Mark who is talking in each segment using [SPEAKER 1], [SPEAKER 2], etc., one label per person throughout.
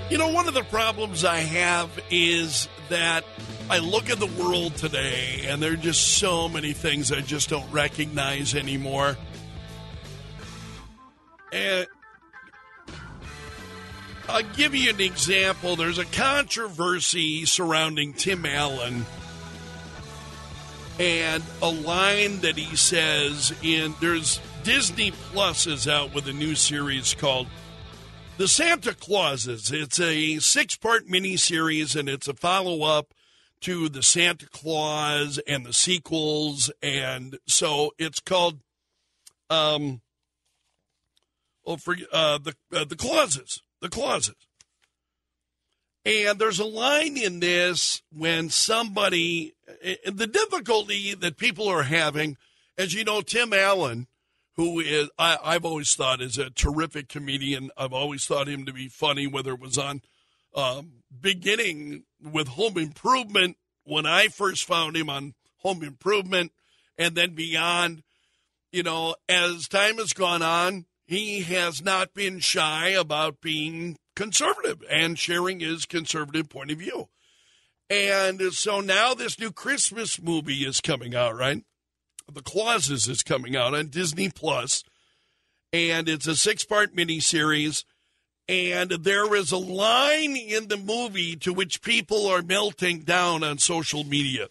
[SPEAKER 1] You know, one of the problems I have is that I look at the world today and there are just so many things I just don't recognize anymore. And I'll give you an example. There's a controversy surrounding Tim Allen and a line that he says there's Disney Plus is out with a new series called The Santa Clauses. It's a 6-part miniseries, and it's a follow-up to The Santa Claus and the sequels. And so it's called the Clauses. The Clauses. And there's a line in this when the difficulty that people are having, as you know, Tim Allen, who is, I've always thought is a terrific comedian. I've always thought him to be funny, whether it was on beginning with Home Improvement, when I first found him on Home Improvement, and then beyond. You know, as time has gone on, he has not been shy about being conservative and sharing his conservative point of view. And so now this new Christmas movie is coming out, right? The Clauses is coming out on Disney Plus, and it's a 6-part miniseries. And there is a line in the movie to which people are melting down on social media.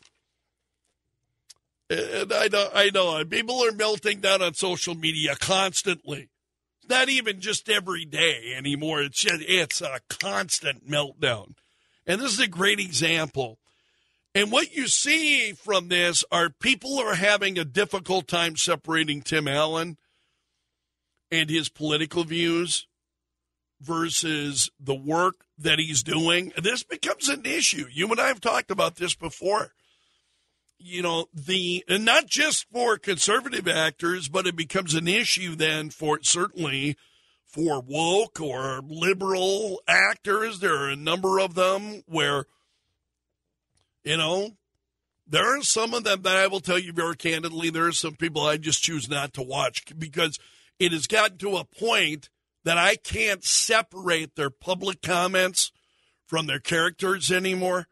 [SPEAKER 1] And I know, people are melting down on social media constantly. It's not even just every day anymore. It's a constant meltdown. And this is a great example. And what you see from this are people are having a difficult time separating Tim Allen and his political views versus the work that he's doing. This becomes an issue. You and I have talked about this before. You know, and not just for conservative actors, but it becomes an issue then certainly for woke or liberal actors. There are a number of them where, you know, there are some of them that I will tell you very candidly, there are some people I just choose not to watch because it has gotten to a point that I can't separate their public comments from their characters anymore.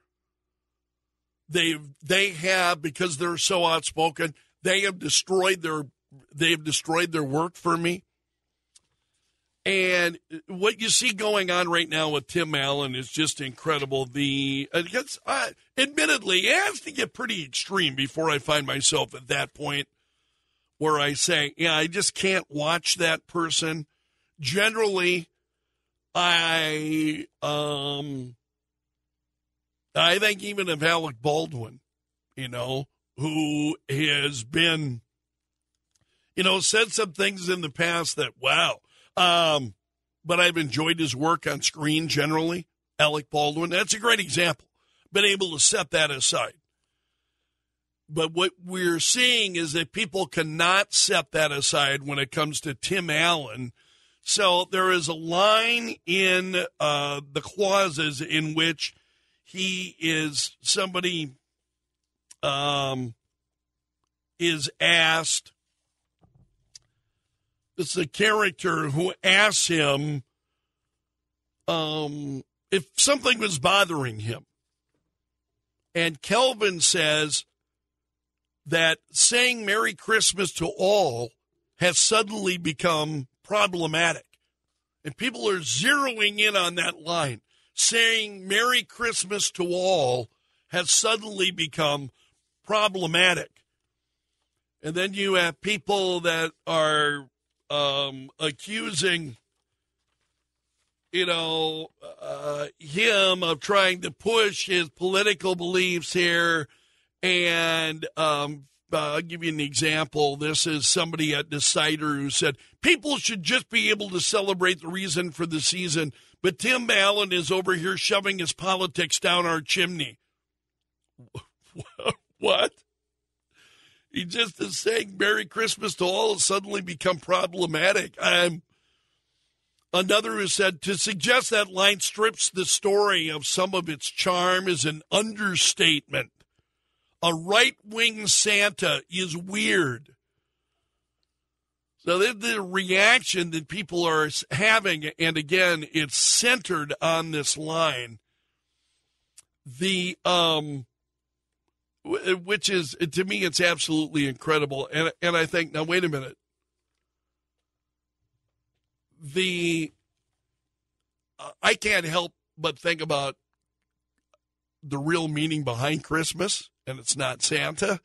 [SPEAKER 1] They have, because they're so outspoken, they have destroyed their work for me. And what you see going on right now with Tim Allen is just incredible. Admittedly, it has to get pretty extreme before I find myself at that point where I say, yeah, I just can't watch that person. Generally, I think even of Alec Baldwin, you know, who has been, you know, said some things in the past that, wow. But I've enjoyed his work on screen generally. Alec Baldwin, that's a great example. Been able to set that aside. But what we're seeing is that people cannot set that aside when it comes to Tim Allen. So there is a line in the clauses in which somebody is asked, it's the character who asks him if something was bothering him. And Kelvin says that saying Merry Christmas to all has suddenly become problematic. And people are zeroing in on that line. Saying Merry Christmas to all has suddenly become problematic. And then you have people that are accusing, you know, him of trying to push his political beliefs here. And I'll give you an example. This is somebody at Decider who said, people should just be able to celebrate the reason for the season, but Tim Allen is over here shoving his politics down our chimney. What? He just is saying Merry Christmas to all has suddenly become problematic. Another who said, to suggest that line strips the story of some of its charm is an understatement. A right-wing Santa is weird. So the reaction that people are having, and again, it's centered on this line, which is, to me, it's absolutely incredible. And I think, now wait a minute. I can't help but think about the real meaning behind Christmas, and it's not Santa.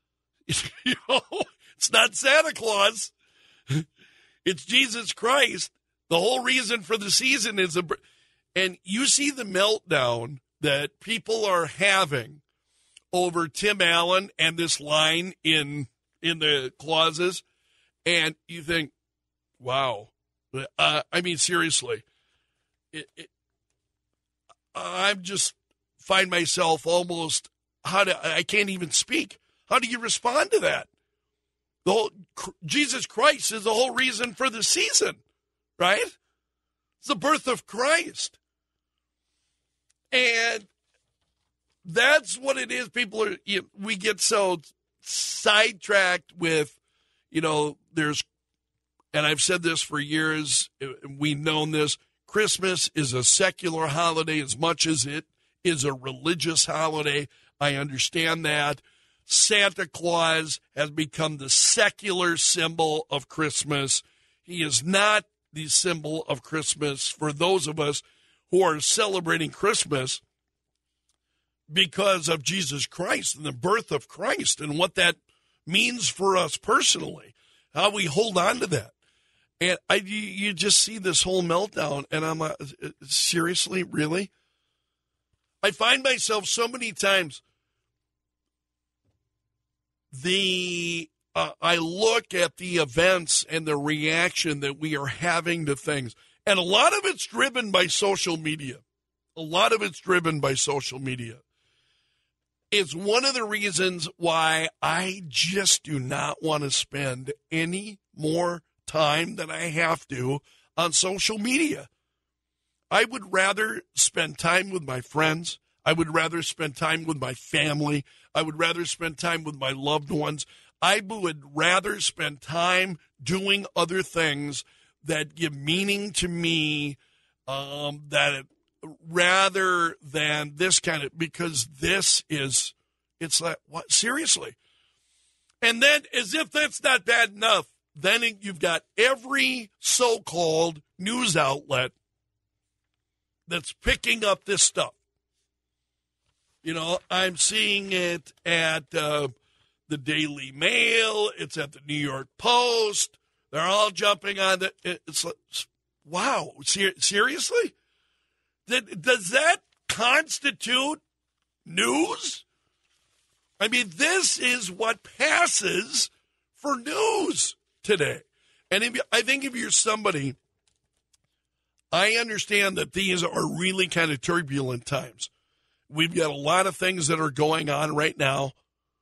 [SPEAKER 1] It's not Santa Claus. It's Jesus Christ. The whole reason for the season is and you see the meltdown that people are having over Tim Allen and this line in the clauses, and you think, wow. I mean, seriously, I'm just find myself almost, I can't even speak. How do you respond to that? Jesus Christ is the whole reason for the season, right? It's the birth of Christ. And that's what it is. We get so sidetracked with, there's, and I've said this for years, we've known this, Christmas is a secular holiday as much as it is a religious holiday. I understand that. Santa Claus has become the secular symbol of Christmas. He is not the symbol of Christmas for those of us who are celebrating Christmas because of Jesus Christ and the birth of Christ and what that means for us personally, how we hold on to that. And you just see this whole meltdown, and I'm like, seriously, really? I find myself so many times, I look at the events and the reaction that we are having to things, and a lot of it's driven by social media. It's one of the reasons why I just do not want to spend any more time than I have to on social media. I would rather spend time with my friends. I would rather spend time with my family. I would rather spend time with my loved ones. I would rather spend time doing other things that give meaning to me, rather than this kind of, because it's like, what? Seriously? And then, as if that's not bad enough, then you've got every so-called news outlet that's picking up this stuff. I'm seeing it at the Daily Mail. It's at the New York Post. They're all jumping on it's like, wow, seriously? Does that constitute news? I mean, this is what passes for news today. And I think if you're somebody, I understand that these are really kind of turbulent times. We've got a lot of things that are going on right now.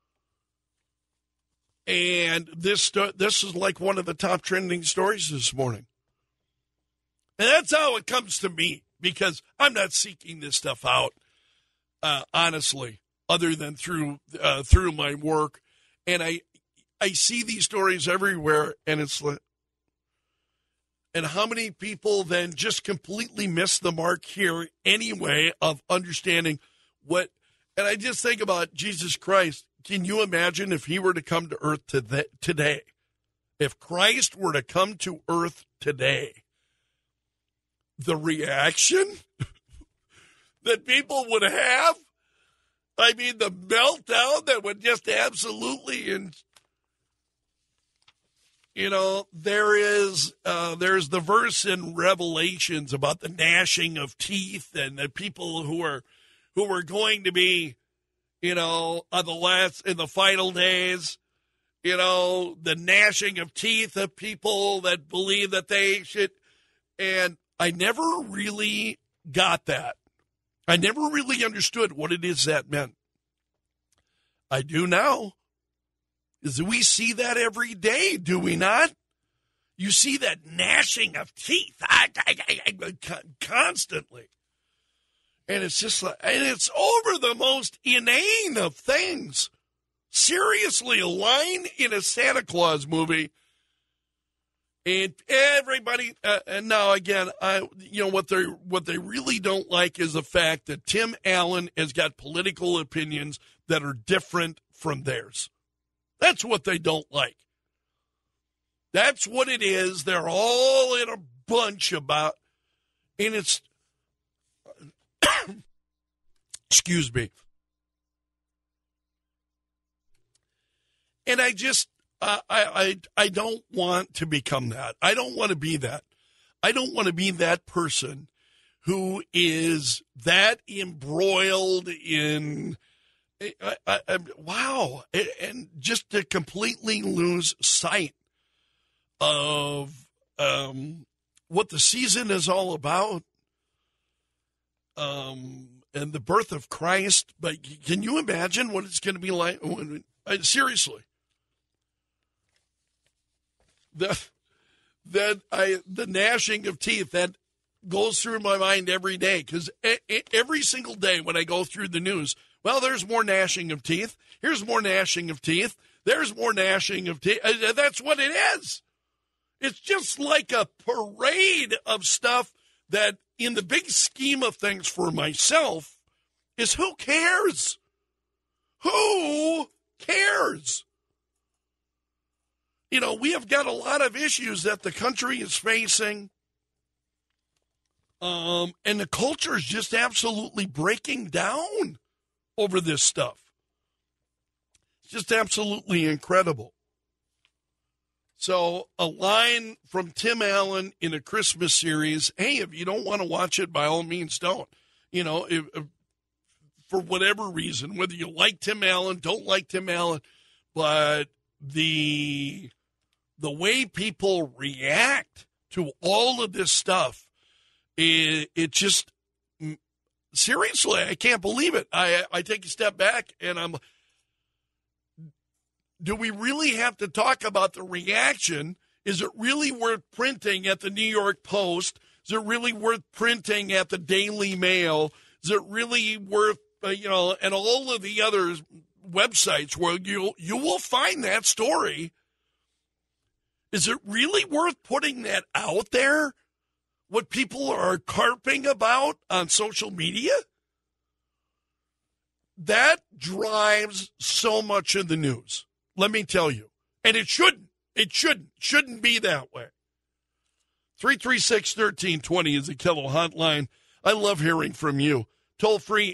[SPEAKER 1] And this is like one of the top trending stories this morning. And that's how it comes to me, because I'm not seeking this stuff out, honestly, other than through my work. And I see these stories everywhere, and it's like, and how many people then just completely miss the mark here anyway of understanding what, and I just think about Jesus Christ. Can you imagine if he were to come to earth today? If Christ were to come to earth today, the reaction that people would have, I mean, the meltdown that would just absolutely, and there's the verse in Revelations about the gnashing of teeth and the people who are going to be, in the final days, the gnashing of teeth of people that believe that they should. And I never really got that. I never really understood what it is that meant. I do now. We see that every day, do we not? You see that gnashing of teeth constantly. And it's just like, and it's over the most inane of things. Seriously, a line in a Santa Claus movie And everybody, and now again, what they really don't like is the fact that Tim Allen has got political opinions that are different from theirs. That's what they don't like. That's what it is. They're all in a bunch about, and it's, excuse me. And I just, I don't want to become that. I don't want to be that. I don't want to be that person who is that embroiled in, wow, and just to completely lose sight of what the season is all about, and the birth of Christ. But can you imagine what it's going to be like? Seriously. The gnashing of teeth that goes through my mind every day, because every single day when I go through the news, well, there's more gnashing of teeth. Here's more gnashing of teeth. There's more gnashing of teeth. That's what it is. It's just like a parade of stuff that, in the big scheme of things for myself, is who cares? Who cares? You know, we have got a lot of issues that the country is facing, and the culture is just absolutely breaking down over this stuff. It's just absolutely incredible. So a line from Tim Allen in a Christmas series, hey, if you don't want to watch it, by all means don't. You know, if for whatever reason, whether you like Tim Allen, don't like Tim Allen, but the way people react to all of this stuff, it just, seriously, I can't believe it. I take a step back and do we really have to talk about the reaction? Is it really worth printing at the New York Post? Is it really worth printing at the Daily Mail? Is it really worth, and all of the other websites where you will find that story? Is it really worth putting that out there? What people are carping about on social media? That drives so much of the news. Let me tell you. And it shouldn't. It shouldn't be that way. 336-1320 is the Kello hotline. I love hearing from you. Toll free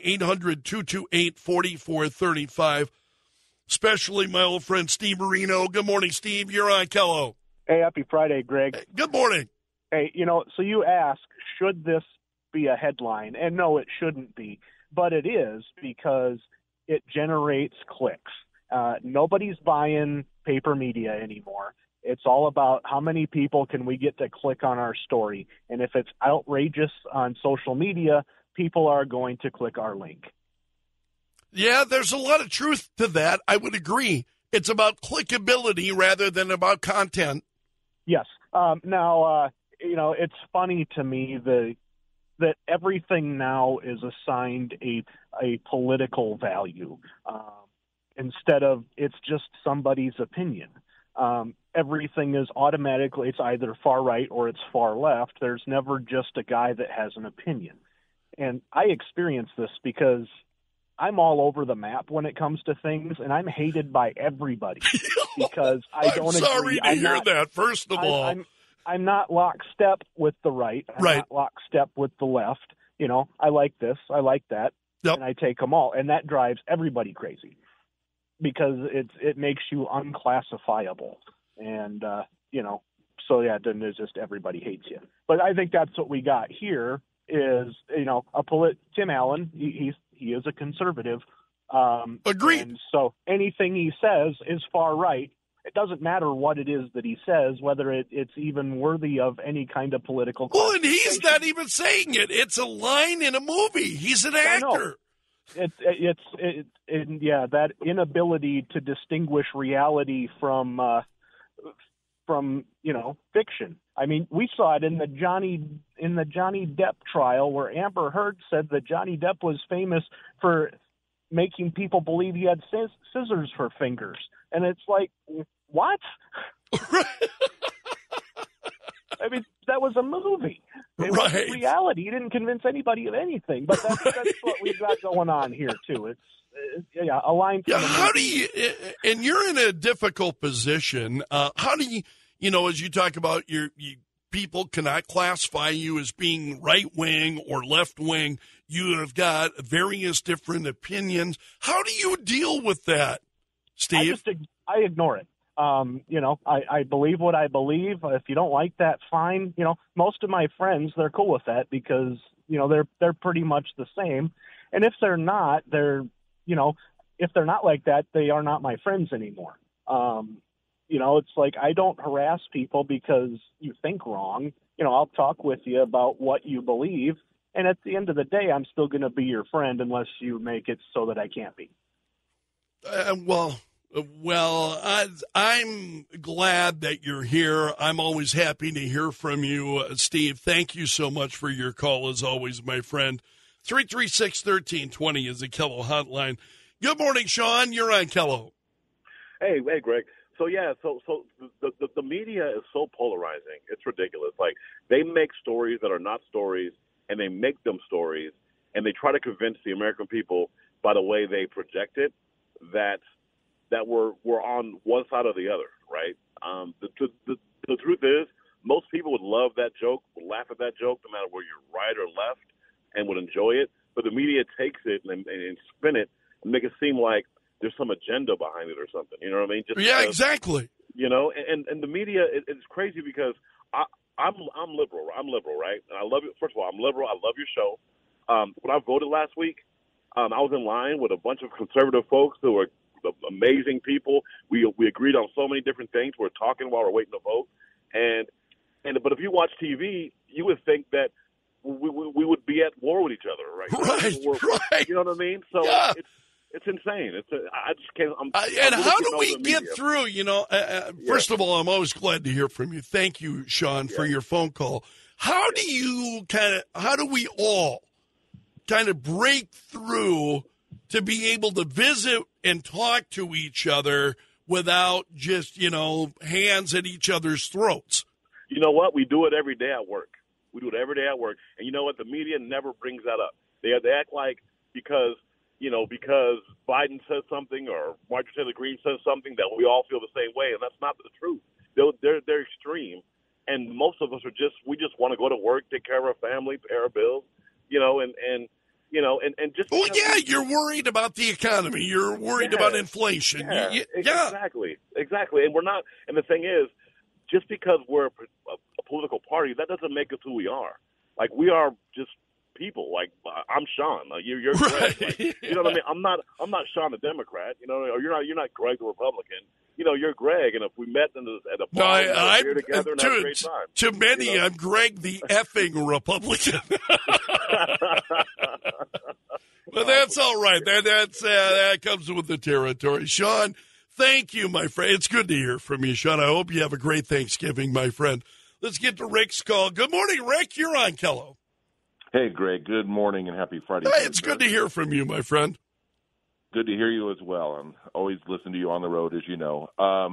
[SPEAKER 1] 800-228-4435. Especially my old friend Steve Marino. Good morning, Steve. You're on Kello.
[SPEAKER 2] Hey, happy Friday, Greg.
[SPEAKER 1] Hey, good morning.
[SPEAKER 2] Hey, so you ask, should this be a headline? And no, it shouldn't be. But it is, because it generates clicks. Nobody's buying paper media anymore. It's all about how many people can we get to click on our story. And if it's outrageous on social media, people are going to click our link.
[SPEAKER 1] Yeah, there's a lot of truth to that. I would agree. It's about clickability rather than about content.
[SPEAKER 2] Yes. Now, it's funny to me that everything now is assigned a political value instead of it's just somebody's opinion. Everything is automatically, it's either far right or it's far left. There's never just a guy that has an opinion. And I experience this because I'm all over the map when it comes to things, and I'm hated by everybody because I don't agree.
[SPEAKER 1] I'm sorry to hear that, first of all.
[SPEAKER 2] I'm not lockstep with the right. I'm not lockstep with the left. I like this, I like that, and I take them all. And that drives everybody crazy because it makes you unclassifiable. And, so yeah, then there's just everybody hates you. But I think that's what we got here is, Tim Allen, he is a conservative.
[SPEAKER 1] Agreed.
[SPEAKER 2] And so anything he says is far right. It doesn't matter what it is that he says, whether it's even worthy of any kind of political.
[SPEAKER 1] Well, and he's not even saying it. It's a line in a movie. He's an actor.
[SPEAKER 2] That inability to distinguish reality from fiction. I mean, we saw it in the Johnny Depp trial where Amber Heard said that Johnny Depp was famous for making people believe he had scissors for fingers. And it's like, what? I mean, that was a movie. It was reality. He didn't convince anybody of anything. But that's what we've got going on here too. It's a line. From
[SPEAKER 1] how do you? And you're in a difficult position. How do you? As you talk about people cannot classify you as being right wing or left wing. You have got various different opinions. How do you deal with that, Steve?
[SPEAKER 2] I ignore it. I believe what I believe. If you don't like that, fine. Most of my friends, they're cool with that because, they're pretty much the same. And if they're not, if they're not like that, they are not my friends anymore. It's like I don't harass people because you think wrong. I'll talk with you about what you believe. And at the end of the day, I'm still going to be your friend unless you make it so that I can't be.
[SPEAKER 1] Well, I'm glad that you're here. I'm always happy to hear from you, Steve. Thank you so much for your call, as always, my friend. 336-1320 is the Kello hotline. Good morning, Sean. You're on Kello.
[SPEAKER 3] Hey, Greg. So the media is so polarizing. It's ridiculous. Like, they make stories that are not stories, and they make them stories, and they try to convince the American people by the way they project it that we're on one side or the other, right? The truth is, most people would love that joke, would laugh at that joke, no matter where you're right or left, and would enjoy it. But the media takes it and spin it and make it seem like there's some agenda behind it or something. You know what I mean?
[SPEAKER 1] Exactly.
[SPEAKER 3] And the media, it's crazy because I'm liberal. I'm liberal, right? And I love it. First of all, I'm liberal. I love your show. When I voted last week, I was in line with a bunch of conservative folks who are amazing people. We agreed on so many different things. We're talking while we're waiting to vote. But if you watch TV, you would think that we would be at war with each other, right?
[SPEAKER 1] Right.
[SPEAKER 3] You know what I mean? So
[SPEAKER 1] yeah.
[SPEAKER 3] It's insane. I just can't.
[SPEAKER 1] And how do we get through? First of all, I'm always glad to hear from you. Thank you, Sean, for your phone call. How do we all kind of break through to be able to visit and talk to each other without just, hands at each other's throats?
[SPEAKER 3] You know what? We do it every day at work. And you know what? The media never brings that up. They act like because Biden says something or Marjorie Taylor Greene says something that we all feel the same way, and that's not the truth. They're extreme, and most of us we just want to go to work, take care of our family, pay our bills, and just.
[SPEAKER 1] Well, you're worried about the economy. You're worried about inflation.
[SPEAKER 3] Exactly. And we're not. And the thing is, just because we're a political party, that doesn't make us who we are. Like, we are just people. Like, I'm Sean. You're Greg. Like, you know what I mean? I'm not Sean the Democrat. Or you're not Greg the Republican. You're Greg. And if we met at a bar, we're together and have a great time.
[SPEAKER 1] To many, I'm Greg the effing Republican. But that's all right. That comes with the territory. Sean, thank you, my friend. It's good to hear from you, Sean. I hope you have a great Thanksgiving, my friend. Let's get to Rick's call. Good morning, Rick. You're on Kello.
[SPEAKER 4] Hey, Greg. Good morning and happy Friday.
[SPEAKER 1] Hey, it's good to hear from you, my friend.
[SPEAKER 4] Good to hear you as well. I'm always listening to you on the road, as you know.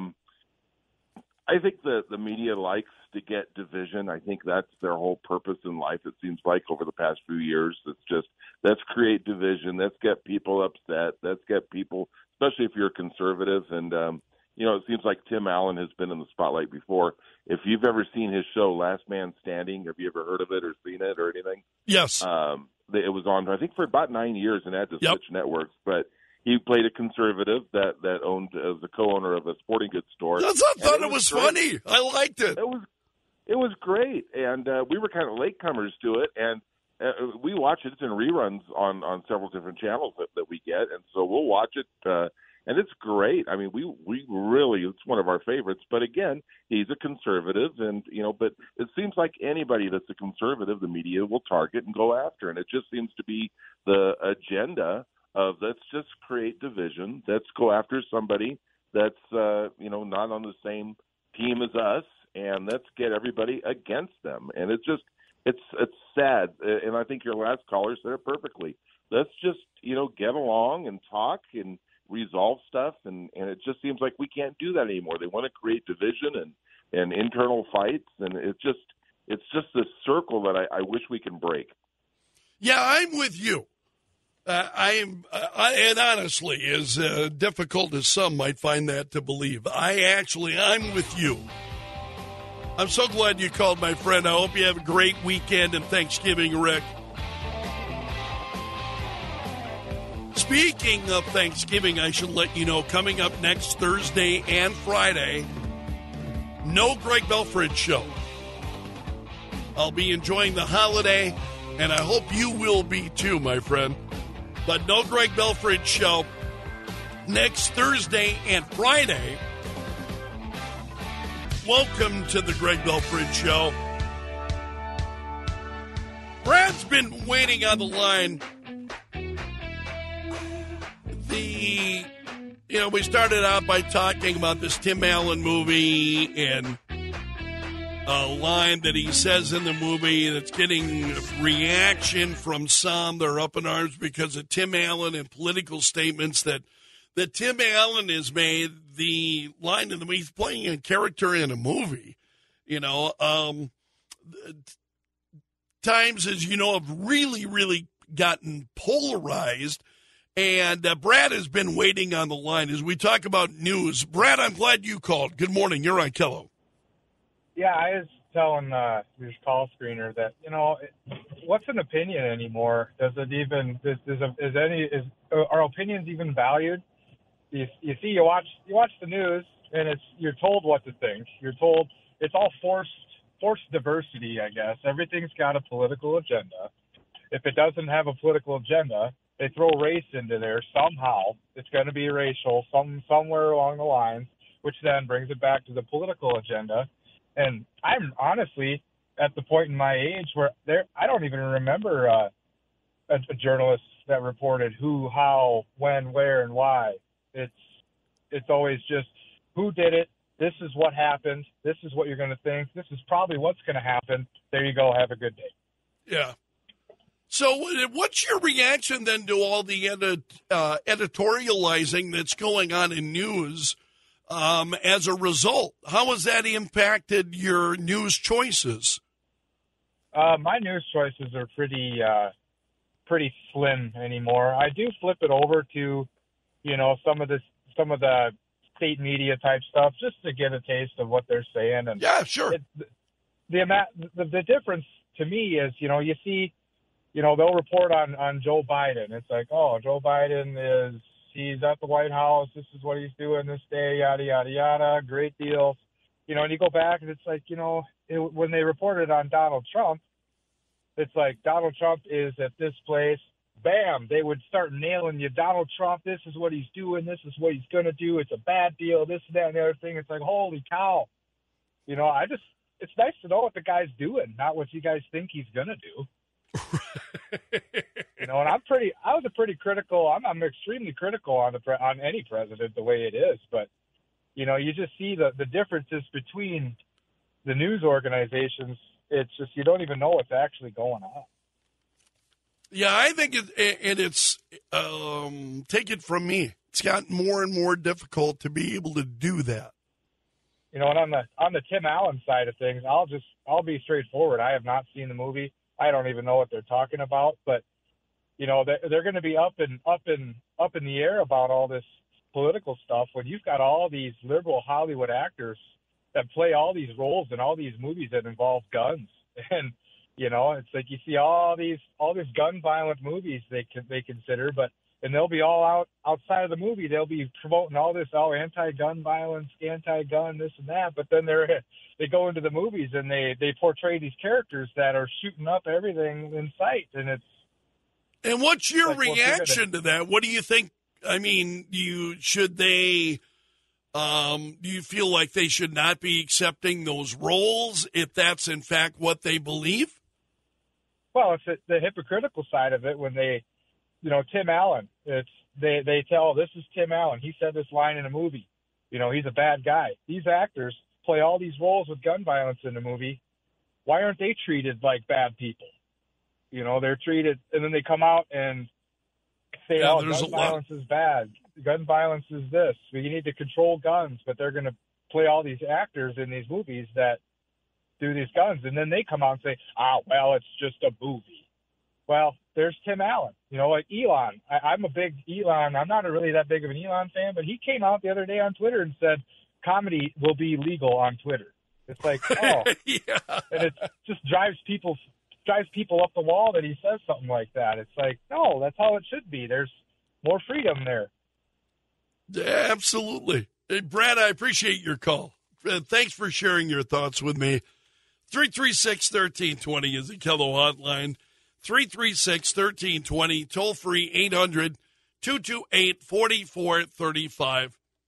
[SPEAKER 4] I think the media likes to get division. I think that's their whole purpose in life, it seems like, over the past few years. It's just, let's create division. Let's get people upset. Let's get people, especially if you're conservative. And, it seems like Tim Allen has been in the spotlight before. If you've ever seen his show, Last Man Standing, have you ever heard of it or seen it or anything?
[SPEAKER 1] Yes.
[SPEAKER 4] It was on, I think, for about 9 years and had to switch networks. But he played a conservative that owned as a co-owner of a sporting goods store.
[SPEAKER 1] I thought it was funny. I liked it.
[SPEAKER 4] It was great, and we were kind of latecomers to it, and we watch it. It's in reruns on several different channels that we get, and so we'll watch it, and it's great. I mean, we really, it's one of our favorites. But again, he's a conservative, and but it seems like anybody that's a conservative, the media will target and go after, and it just seems to be the agenda of let's just create division. Let's go after somebody that's not on the same team as us, and let's get everybody against them. And it's sad. And I think your last caller said it perfectly. Let's just get along and talk and resolve stuff. And it just seems like we can't do that anymore. They want to create division and internal fights, and it's just this circle that I wish we can break.
[SPEAKER 1] Yeah, I'm with you. And honestly, as difficult as some might find that to believe, I'm with you. I'm so glad you called, my friend. I hope you have a great weekend and Thanksgiving, Rick. Speaking of Thanksgiving, I should let you know, coming up next Thursday and Friday, no Greg Belfridge show. I'll be enjoying the holiday, and I hope you will be too, my friend. But no Greg Belfridge show next Thursday and Friday. Welcome to the Greg Belfridge Show. Brad's been waiting on the line. We started out by talking about this Tim Allen movie and a line that he says in the movie that's getting reaction from some. They're up in arms because of Tim Allen and political statements that Tim Allen has made. The line in the movie, he's playing a character in a movie. Times, as you know, have really, really gotten polarized. And Brad has been waiting on the line as we talk about news. Brad, I'm glad you called. Good morning. You're on Kello.
[SPEAKER 5] Yeah, I was telling your call screener that, what's an opinion anymore? Does it even are opinions even valued? You watch the news and you're told what to think. You're told it's all forced diversity, I guess. Everything's got a political agenda. If it doesn't have a political agenda, they throw race into there somehow. It's going to be racial somewhere along the lines, which then brings it back to the political agenda. And I'm honestly at the point in my age where I don't even remember a journalist that reported who, how, when, where, and why. It's always just who did it. This is what happened. This is what you're going to think. This is probably what's going to happen. There you go. Have a good day.
[SPEAKER 1] Yeah. So what's your reaction then to all the editorializing that's going on in news as a result? How has that impacted your news choices?
[SPEAKER 5] My news choices are pretty slim anymore. I do flip it over to, some of the state media type stuff just to get a taste of what they're saying. And
[SPEAKER 1] yeah, sure.
[SPEAKER 5] The difference to me is, you see, they'll report on Joe Biden. It's like, oh, Joe Biden he's at the White House. This is what he's doing this day, yada, yada, yada. Great deal. And you go back and it's like, when they reported on Donald Trump, it's like Donald Trump is at this place. Bam, they would start nailing you. Donald Trump, this is what he's doing. This is what he's going to do. It's a bad deal, this, that, and the other thing. It's like, holy cow. It's nice to know what the guy's doing, not what you guys think he's going to do. And I'm extremely critical on any president the way it is, but you just see the differences between the news organizations. It's just you don't even know what's actually going on.
[SPEAKER 1] Yeah, I think it's take it from me, it's gotten more and more difficult to be able to do that.
[SPEAKER 5] And on the Tim Allen side of things, I'll be straightforward. I have not seen the movie. I don't even know what they're talking about, but they're going to be up in the air about all this political stuff when you've got all these liberal Hollywood actors that play all these roles in all these movies that involve guns. And it's like you see all these gun violent movies they consider, and they'll be all outside of the movie. They'll be promoting all this anti-gun violence, anti-gun, this and that. But then they go into the movies and they portray these characters that are shooting up everything in sight.
[SPEAKER 1] And what's your reaction to that? What do you think? I mean, do you feel like they should not be accepting those roles if that's in fact what they believe?
[SPEAKER 5] Well, it's the hypocritical side of it when they, Tim Allen, they tell, this is Tim Allen. He said this line in a movie. He's a bad guy. These actors play all these roles with gun violence in the movie. Why aren't they treated like bad people? They're treated, and then they come out and say, gun violence is bad. Gun violence is this. You need to control guns, but they're going to play all these actors in these movies that, do these guns, and then they come out and say, well, it's just a movie. Well, there's Tim Allen. You know, like Elon. I'm a big Elon. I'm not really that big of an Elon fan, but he came out the other day on Twitter and said comedy will be legal on Twitter. It's like, oh,
[SPEAKER 1] yeah.
[SPEAKER 5] And it just drives people up the wall that he says something like that. It's like, no, that's how it should be. There's more freedom there.
[SPEAKER 1] Yeah, absolutely. Hey, Brad, I appreciate your call. Thanks for sharing your thoughts with me. 336-1320 is the Kello hotline. 336-1320, toll free 800-228-4435.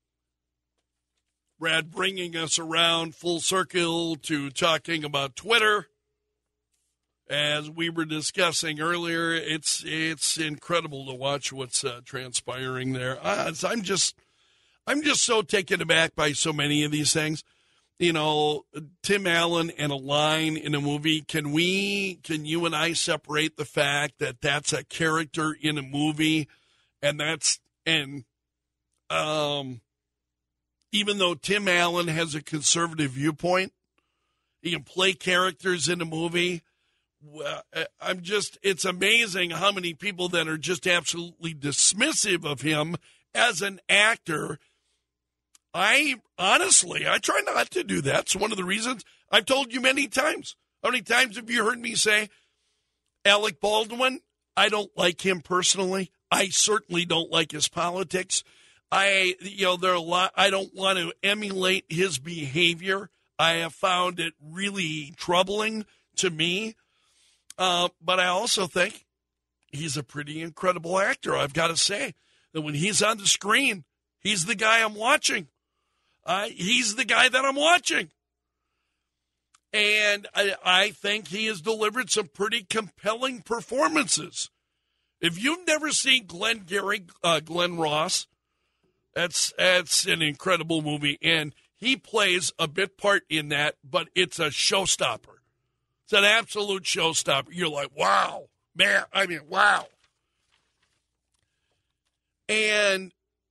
[SPEAKER 1] Brad bringing us around full circle to talking about Twitter. As we were discussing earlier, it's incredible to watch what's transpiring there. I'm just so taken aback by so many of these things. You know, Tim Allen and a line in a movie. Can you and I separate the fact that that's a character in a movie, even though Tim Allen has a conservative viewpoint, he can play characters in a movie. It's amazing how many people that are just absolutely dismissive of him as an actor. I try not to do that. It's one of the reasons I've told you many times. How many times have you heard me say, Alec Baldwin, I don't like him personally. I certainly don't like his politics. I don't want to emulate his behavior. I have found it really troubling to me. But I also think he's a pretty incredible actor. I've got to say that when he's on the screen, he's the guy I'm watching. He's the guy that I'm watching. And I think he has delivered some pretty compelling performances. If you've never seen Glenn Ross, that's an incredible movie. And he plays a bit part in that, but it's a showstopper. It's an absolute showstopper. You're like, wow, man. I mean, wow. And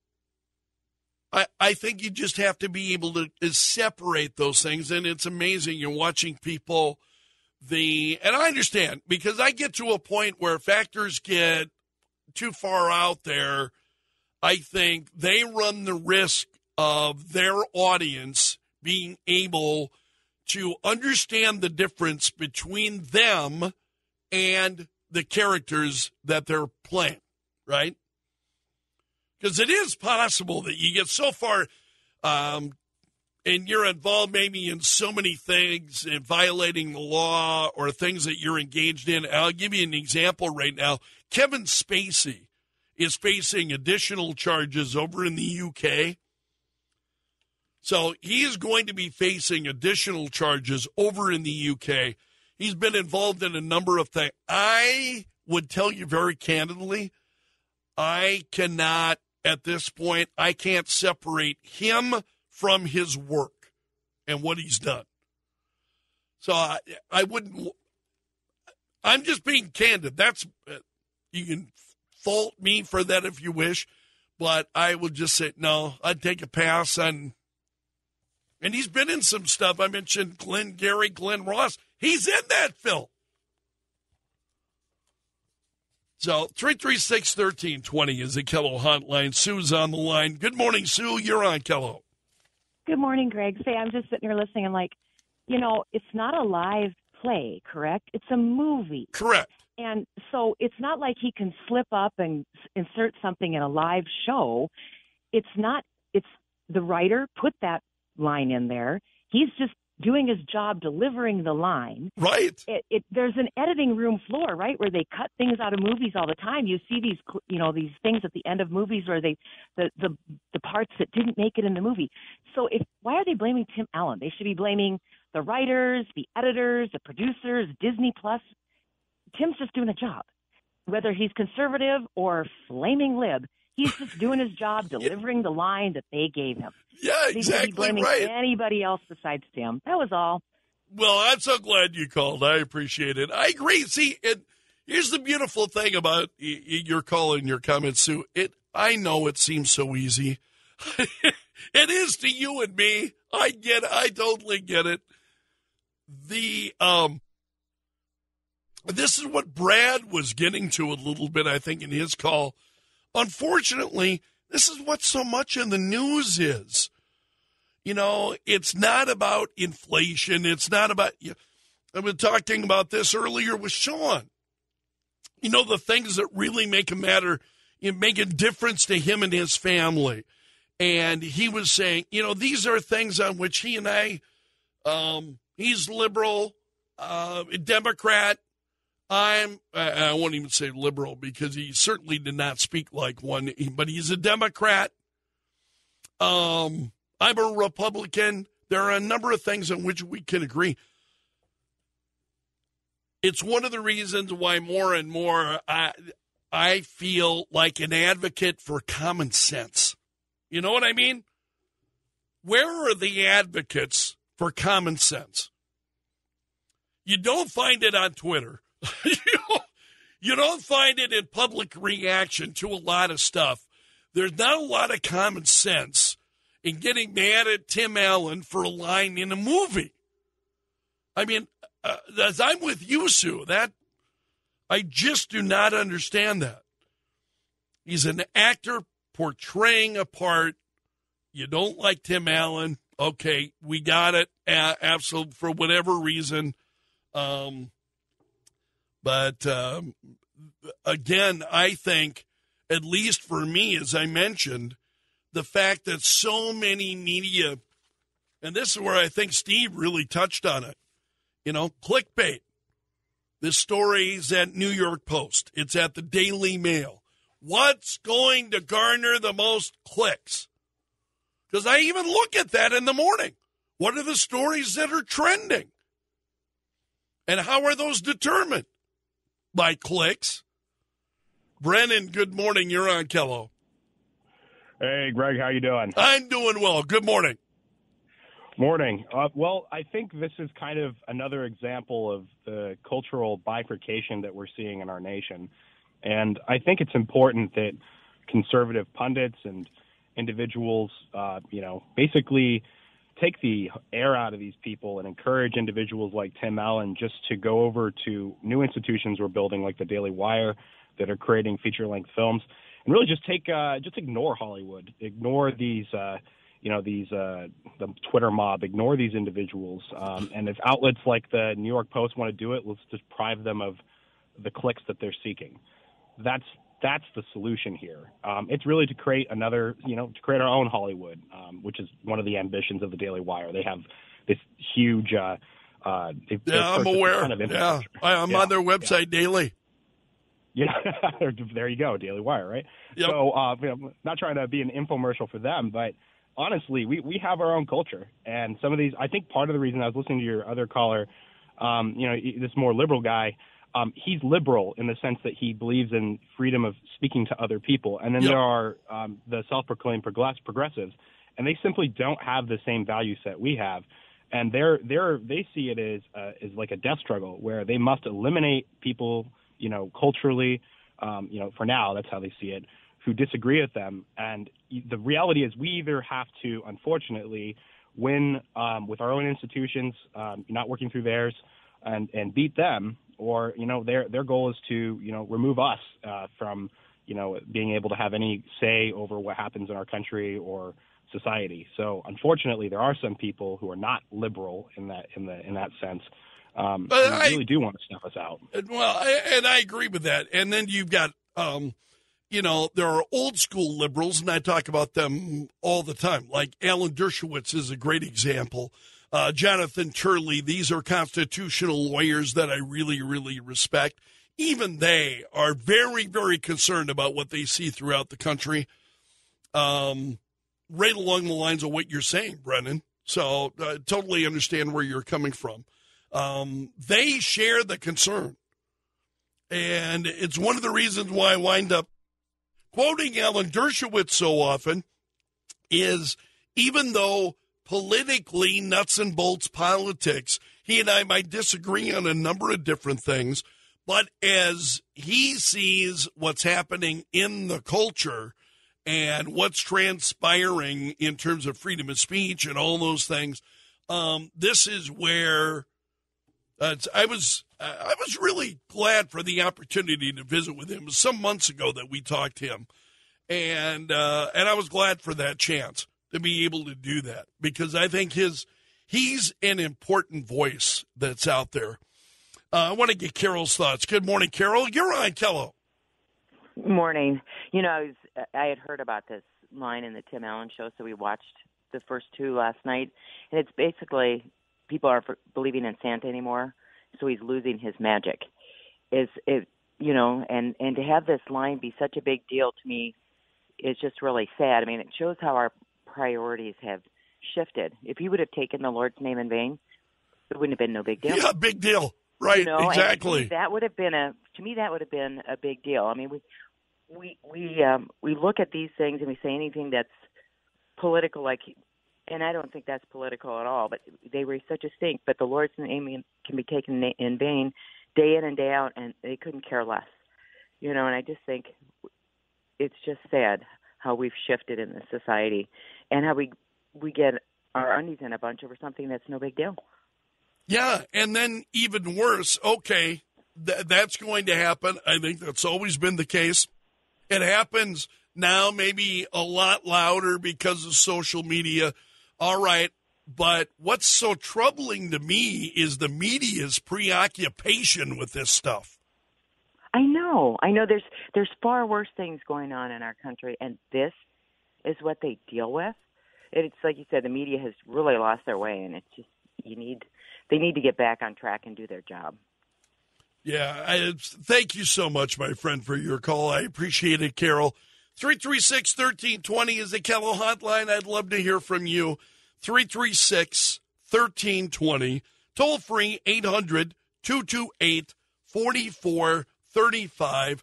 [SPEAKER 1] I think you just have to be able to separate those things. And it's amazing. You're watching people, and I understand, because I get to a point where if actors get too far out there, I think they run the risk of their audience being able to understand the difference between them and the characters that they're playing, right? Because it is possible that you get so far and you're involved maybe in so many things and violating the law or things that you're engaged in. I'll give you an example right now. Kevin Spacey is facing additional charges over in the UK. So he is going to be facing additional charges over in the UK. He's been involved in a number of things. I would tell you very candidly, I cannot, at this point, I can't separate him from his work and what he's done. So I wouldn't, I'm just being candid. You can fault me for that if you wish, but I would just say, no, I'd take a pass on. And he's been in some stuff. I mentioned Glenn Ross. He's in that film. So 336-1320 is the Kello hotline. Sue's on the line. Good morning, Sue. You're on Kello.
[SPEAKER 6] Good morning, Greg. I'm just sitting here listening. I'm like, it's not a live play, correct? It's a movie.
[SPEAKER 1] Correct.
[SPEAKER 6] And so it's not like he can slip up and insert something in a live show. It's the writer put that line in there. He's just doing his job delivering the line.
[SPEAKER 1] Right.
[SPEAKER 6] There's an editing room floor, right, where they cut things out of movies all the time. You see these things at the end of movies where the parts that didn't make it in the movie. So why are they blaming Tim Allen? They should be blaming the writers, the editors, the producers, Disney Plus. Tim's just doing a job. Whether he's conservative or flaming lib, he's just doing his job, delivering the line that they gave him.
[SPEAKER 1] Yeah, exactly.
[SPEAKER 6] They should be blaming anybody else besides Tim. That was all.
[SPEAKER 1] Well, I'm so glad you called. I appreciate it. I agree. See, here's the beautiful thing about your call and your comments, Sue. I know it seems so easy. It is to you and me. I get it. I totally get it. This is what Brad was getting to a little bit, I think, in his call. Unfortunately, this is what so much in the news is. You know, it's not about inflation. It's not about, I've been talking about this earlier with Sean. You know, the things that really make a matter, make a difference to him and his family. And he was saying, you know, these are things on which he and I, he's liberal, Democrat. I won't even say liberal because he certainly did not speak like one, but he's a Democrat. I'm a Republican. There are a number of things on which we can agree. It's one of the reasons why more and more I feel like an advocate for common sense. You know what I mean? Where are the advocates for common sense? You don't find it on Twitter. You don't find it in public reaction to a lot of stuff. There's not a lot of common sense in getting mad at Tim Allen for a line in a movie. I mean, as I'm with you, Sue, that I just do not understand that. He's an actor portraying a part. You don't like Tim Allen. Okay, we got it. Absolutely, for whatever reason. But again, I think, at least for me, as I mentioned, the fact that so many media, and this is where I think Steve really touched on it, you know, clickbait. This story is at New York Post. It's at the Daily Mail. What's going to garner the most clicks? Because I even look at that in the morning. What are the stories that are trending? And how are those determined? By clicks. Brennan, good morning. You're on Kello.
[SPEAKER 7] Hey, Greg, how you doing?
[SPEAKER 1] I'm doing well. Good morning.
[SPEAKER 7] Morning. Well, I think this is kind of another example of the cultural bifurcation that we're seeing in our nation. And I think it's important that conservative pundits and individuals, basically take the air out of these people and encourage individuals like Tim Allen just to go over to new institutions we're building, like the Daily Wire, that are creating feature-length films, and really just ignore Hollywood, ignore these, the Twitter mob, ignore these individuals. And if outlets like the New York Post want to do it, let's deprive them of the clicks that they're seeking. That's the solution here. It's really to create to create our own Hollywood, which is one of the ambitions of the Daily Wire. They have this huge. I'm
[SPEAKER 1] aware. I'm on their website daily.
[SPEAKER 7] Yeah, there you go, Daily Wire, right?
[SPEAKER 1] Yep.
[SPEAKER 7] So, not trying to be an infomercial for them, but honestly, we have our own culture, and some of these. I think part of the reason I was listening to your other caller, this more liberal guy. He's liberal in the sense that he believes in freedom of speaking to other people. And then there are the self-proclaimed progressives, and they simply don't have the same value set we have. And they see it as like a death struggle where they must eliminate people, culturally, for now, that's how they see it, who disagree with them. And the reality is we either have to, unfortunately, win with our own institutions, not working through theirs, and beat them, or their goal is to remove us from being able to have any say over what happens in our country or society. So unfortunately, there are some people who are not liberal in that sense. Who really do want to snuff us out.
[SPEAKER 1] Well, and I agree with that. And then you've got there are old school liberals, and I talk about them all the time. Like Alan Dershowitz is a great example. Jonathan Turley, these are constitutional lawyers that I really, really respect. Even they are very, very concerned about what they see throughout the country, right along the lines of what you're saying, Brennan. So I totally understand where you're coming from. They share the concern. And it's one of the reasons why I wind up quoting Alan Dershowitz so often is even though politically, nuts and bolts politics, he and I might disagree on a number of different things, but as he sees what's happening in the culture and what's transpiring in terms of freedom of speech and all those things, this is where I was really glad for the opportunity to visit with him. It was some months ago that we talked to him, and I was glad for that chance to be able to do that, because I think he's an important voice that's out there. I want to get Carol's thoughts. Good morning, Carol. You're on, Kello.
[SPEAKER 8] Morning. You know, I had heard about this line in the Tim Allen show, so we watched the first two last night, and it's basically people aren't believing in Santa anymore, so he's losing his magic. And to have this line be such a big deal to me is just really sad. I mean, it shows how our priorities have shifted. If he would have taken the Lord's name in vain, it wouldn't have been no big deal.
[SPEAKER 1] Yeah, big deal. Right, exactly.
[SPEAKER 8] That would have been a big deal. I mean, we look at these things and we say anything that's political, and I don't think that's political at all, but they raise such a stink. But the Lord's name can be taken in vain day in and day out, and they couldn't care less. And I just think it's just sad how we've shifted in this society and how we get our undies in a bunch over something that's no big deal.
[SPEAKER 1] Yeah, and then even worse, okay, that's going to happen. I think that's always been the case. It happens now maybe a lot louder because of social media. All right, but what's so troubling to me is the media's preoccupation with this stuff.
[SPEAKER 8] I know. There's far worse things going on in our country, and this is what they deal with. It's like you said, the media has really lost their way, and it's just they need to get back on track and do their job.
[SPEAKER 1] Yeah, thank you so much, my friend, for your call. I appreciate it, Carol. 336-1320 is the Kello hotline. I'd love to hear from you. 336-1320. Toll free, 800-228-4435.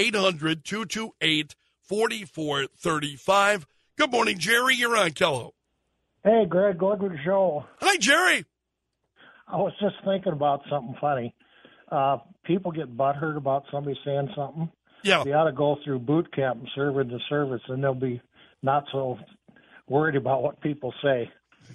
[SPEAKER 1] 800-228-4435. Good morning, Jerry. You're on, Kello.
[SPEAKER 9] Hey, Greg. Good with the show.
[SPEAKER 1] Hi, Jerry.
[SPEAKER 9] I was just thinking about something funny. People get butthurt about somebody saying something.
[SPEAKER 1] Yeah.
[SPEAKER 9] They ought to go through boot camp and serve in the service, and they'll be not so worried about what people say.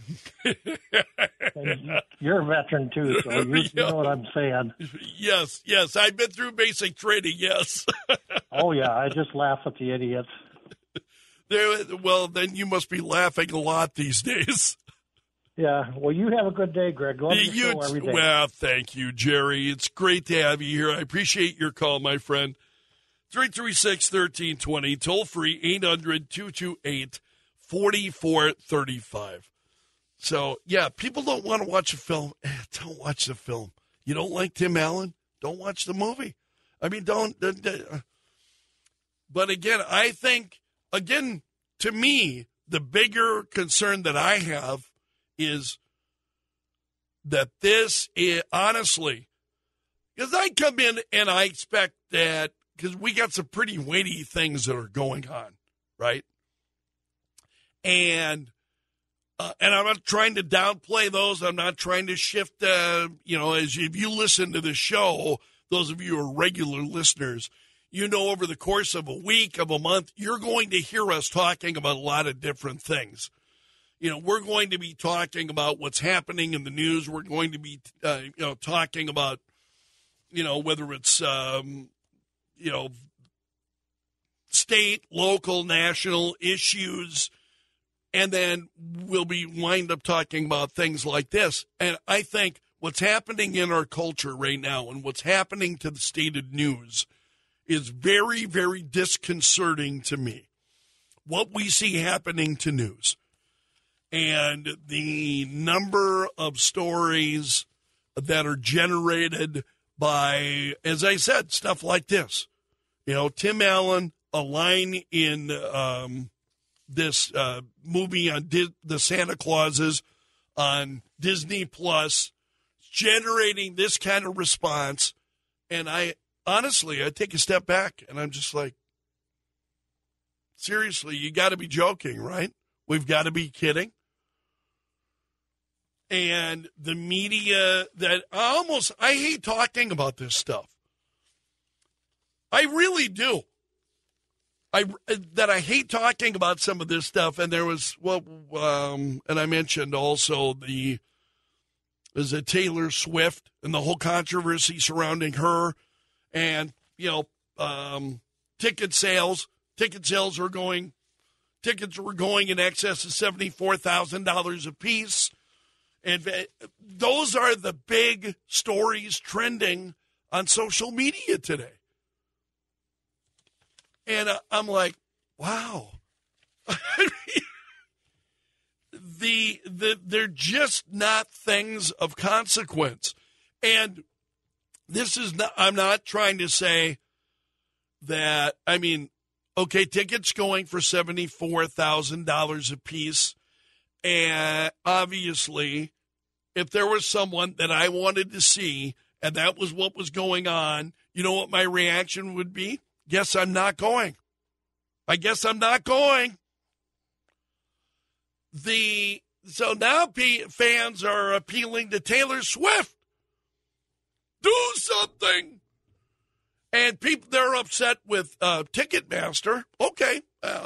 [SPEAKER 9] And you're a veteran, too, so you know what I'm saying.
[SPEAKER 1] Yes. I've been through basic training, yes.
[SPEAKER 9] Oh, yeah. I just laugh at the idiots.
[SPEAKER 1] Well, then you must be laughing a lot these days.
[SPEAKER 9] Yeah. Well, you have a good day, Greg. Love your show every day.
[SPEAKER 1] Well, thank you, Jerry. It's great to have you here. I appreciate your call, my friend. 336-1320, toll free, 800-228-4435. So, yeah, people don't want to watch a film. Don't watch the film. You don't like Tim Allen? Don't watch the movie. I mean, don't. But again, I think, to me, the bigger concern that I have is that this is, honestly, because I come in and I expect that, because we got some pretty weighty things that are going on, right? And I'm not trying to downplay those. I'm not trying to shift, as if you listen to the show, those of you who are regular listeners, over the course of a week, of a month, you're going to hear us talking about a lot of different things. We're going to be talking about what's happening in the news. We're going to be, talking about, whether it's, state, local, national issues. And then we'll be wind up talking about things like this. And I think what's happening in our culture right now and what's happening to the stated news is very, very disconcerting to me. What we see happening to news and the number of stories that are generated by, as I said, stuff like this. Tim Allen, a line in this movie on the Santa Clauses on Disney Plus, generating this kind of response. And I take a step back and I'm just like, seriously, you got to be joking, right? We've got to be kidding. And the media that I hate talking about this stuff. I really do. I hate talking about some of this stuff. And there was, and I mentioned also the Is it Taylor Swift and the whole controversy surrounding her, and ticket sales were going. Tickets were going in excess of $74,000 a piece. And those are the big stories trending on social media today. And I'm like, wow. They're just not things of consequence. And this is not, I'm not trying to say that, okay, tickets going for $74,000 a piece. And obviously, if there was someone that I wanted to see and that was what was going on, you know what my reaction would be? Guess I'm not going. I guess I'm not going. So now fans are appealing to Taylor Swift. Do something. And they're upset with Ticketmaster. Okay.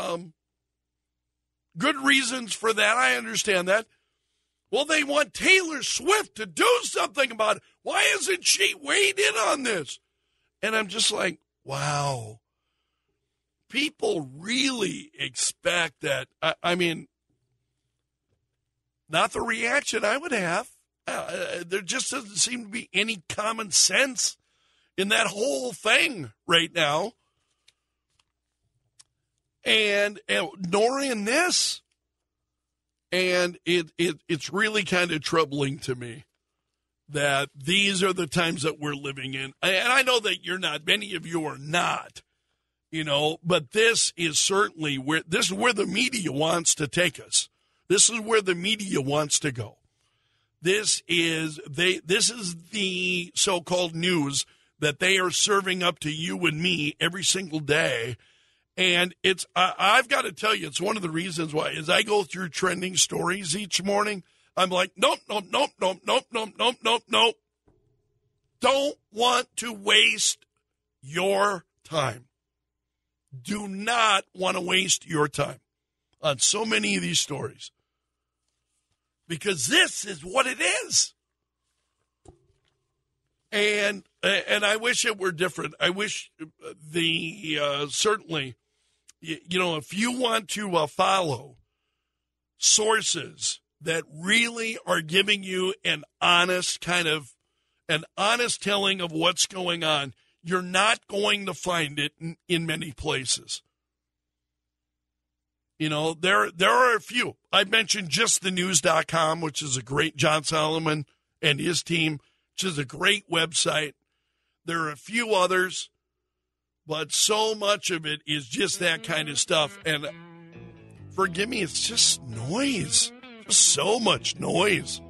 [SPEAKER 1] Good reasons for that. I understand that. Well, they want Taylor Swift to do something about it. Why hasn't she weighed in on this? And I'm just like, wow. People really expect that. Not the reaction I would have. There just doesn't seem to be any common sense in that whole thing right now. And nor in this. And it's really kind of troubling to me that these are the times that we're living in. And I know that you're not, many of you are not, but this is certainly where the media wants to take us. This is where the media wants to go. This is the so-called news that they are serving up to you and me every single day. And I've got to tell you, it's one of the reasons why, as I go through trending stories each morning, I'm like, nope. Don't want to waste your time. Do not want to waste your time on so many of these stories. Because this is what it is. And I wish it were different. I wish certainly, if you want to follow sources that really are giving you an honest telling of what's going on, you're not going to find it in many places. There are a few. I mentioned justthenews.com, which is a great, John Solomon and his team, which is a great website. There are a few others, but so much of it is just that kind of stuff. And forgive me, it's just noise. Just so much noise.